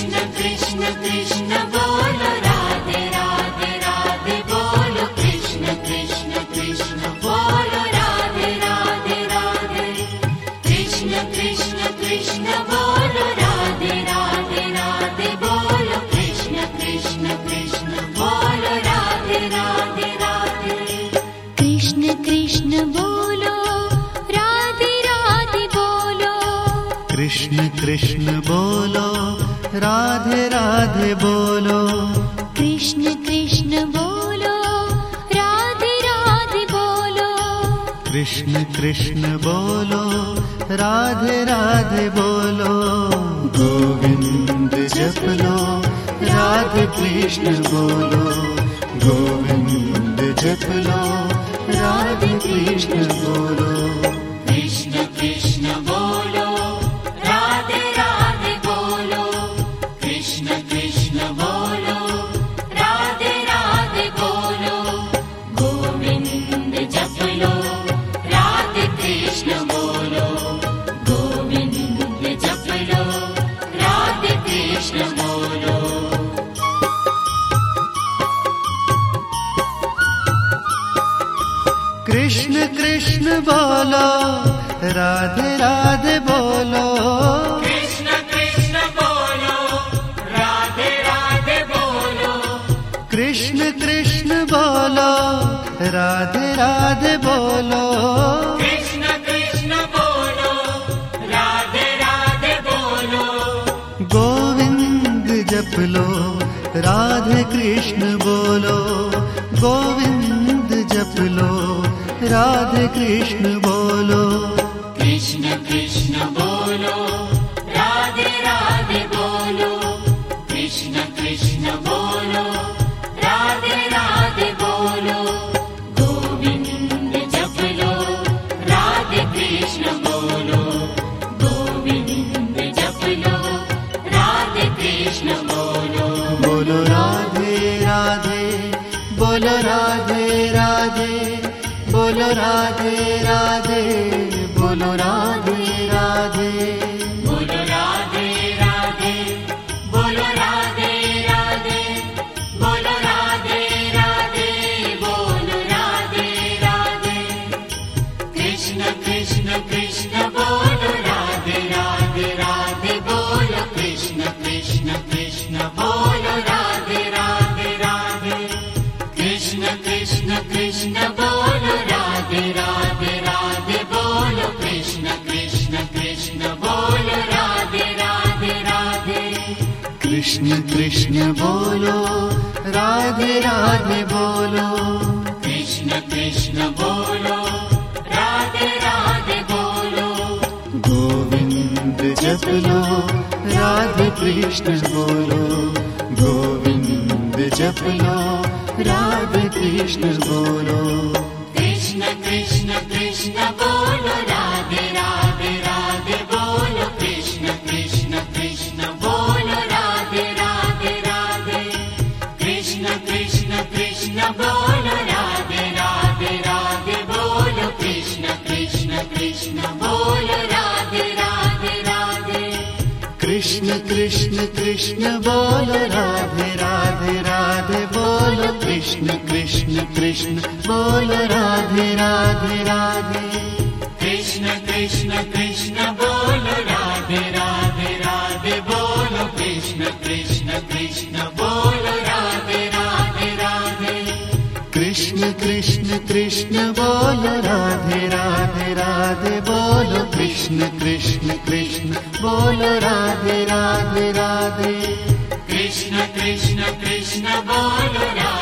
कृष्ण कृष्ण कृष्ण बोलो राधे राधे राधे बोलो कृष्ण कृष्ण कृष्ण बोलो राधे राधे राधे कृष्ण कृष्ण कृष्ण बोलो राधे राधे राधे बोलो कृष्ण कृष्ण कृष्ण बोलो राधे राधे राधे कृष्ण कृष्ण बोलो राधे राधे बोलो कृष्ण कृष्ण बोलो राधे राधे बोलो कृष्ण कृष्ण बोलो राधे राधे बोलो कृष्ण कृष्ण बोलो राधे राधे बोलो गोविंद जप लो राधे कृष्ण बोलो गोविंद जप लो राधे कृष्ण बोलो कृष्ण कृष्ण बोलो राधे राधे बोलो कृष्ण कृष्ण बोलो राधे राधे बोलो गोविंद जप लो राधे कृष्ण बोलो गोविंद जप लो राधे कृष्ण बोलो कृष्ण कृष्ण बोलो राधे राधे बोलो कृष्ण कृष्ण बोलो राधे राधे बोलो कृष्ण कृष्ण बोलो राधे राधे बोलो कृष्ण कृष्ण बोलो राधे राधे बोलो गोविंद जप लो राधे कृष्ण बोलो गोविंद जप लो राधे कृष्ण बोलो कृष्ण कृष्ण बोलो राधे राधे बोलो कृष्ण कृष्ण बोलो राधे राधे बोलो गोविंद जप लो राधे कृष्ण बोलो गोविंद जप लो राधे कृष्ण बोलो बोलो राधे राधे बोलो राधे राधे बोलो राधे राधे बोलो राधे राधे बोलो राधे राधे बोलो राधे राधे बोलो राधे राधे बोलो राधे राधे कृष्ण कृष्ण कृष्ण बोलो राधे राधे राधे बोलो कृष्ण कृष्ण कृष्ण बोलो राधे राधे राधे कृष्ण कृष्ण कृष्ण बोलो राधे राधे राधे बोलो कृष्ण कृष्ण कृष्ण बोलो राधे राधे राधे कृष्ण कृष्ण बोलो राधे राधे बोलो कृष्ण कृष्ण बोलो राधे राधे बोलो गोविंद जप लो राधे कृष्ण बोलो गोविंद जप लो राधे कृष्ण बोलो कृष्ण कृष्ण कृष्ण बोलो राधे राधे राधे बोलो कृष्ण कृष्ण कृष्ण बोलो राधे राधे राधे कृष्ण कृष्ण कृष्ण बोलो राधे राधे राधे बोलो कृष्ण कृष्ण कृष्ण बोलो राधे राधे राधे कृष्ण कृष्ण कृष्ण बोलो राधे राधे राधे बोलो कृष्ण कृष्ण कृष्ण बोलो राधे राधे राधे कृष्ण कृष्ण कृष्ण बोलो राधे राधे राधे बोलो कृष्ण कृष्ण कृष्ण बोलो राधे राधे राधे कृष्ण कृष्ण कृष्ण बोलो राधे राधे राधे बोलो कृष्ण कृष्ण कृष्ण बोलो राधे राधे राधे कृष्ण कृष्ण कृष्ण बोलो